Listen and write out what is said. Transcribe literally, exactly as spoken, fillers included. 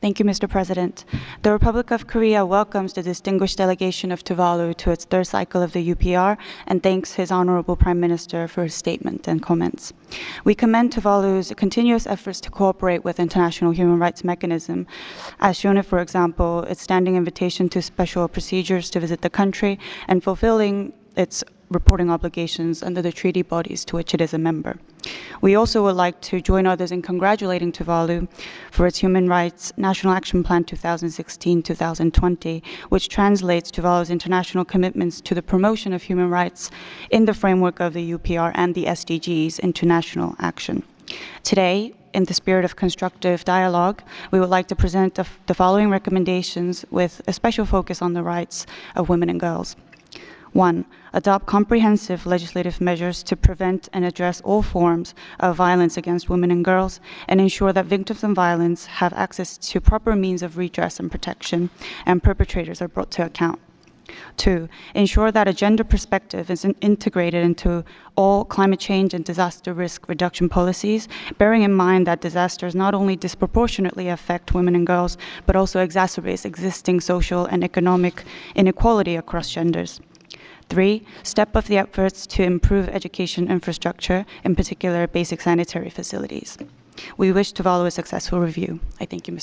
Thank you, Mister President. The Republic of Korea welcomes the distinguished delegation of Tuvalu to its third cycle of the U P R and thanks His Honorable Prime Minister for his statement and comments. We commend Tuvalu's continuous efforts to cooperate with international human rights mechanism, as shown in, for example, its standing invitation to special procedures to visit the country and fulfilling its reporting obligations under the treaty bodies to which it is a member. We also would like to join others in congratulating Tuvalu for its Human Rights National Action Plan two thousand sixteen to two thousand twenty, which translates Tuvalu's international commitments to the promotion of human rights in the framework of the U P R and the S D Gs into national action. Today, in the spirit of constructive dialogue, we would like to present the, the following recommendations with a special focus on the rights of women and girls. One, adopt comprehensive legislative measures to prevent and address all forms of violence against women and girls and ensure that victims of violence have access to proper means of redress and protection and perpetrators are brought to account. Two, ensure that a gender perspective is in integrated into all climate change and disaster risk reduction policies, bearing in mind that disasters not only disproportionately affect women and girls, but also exacerbates existing social and economic inequality across genders. Three, step up the efforts to improve education infrastructure, in particular basic sanitary facilities. We wish Tuvalu a successful review. I thank you, Mister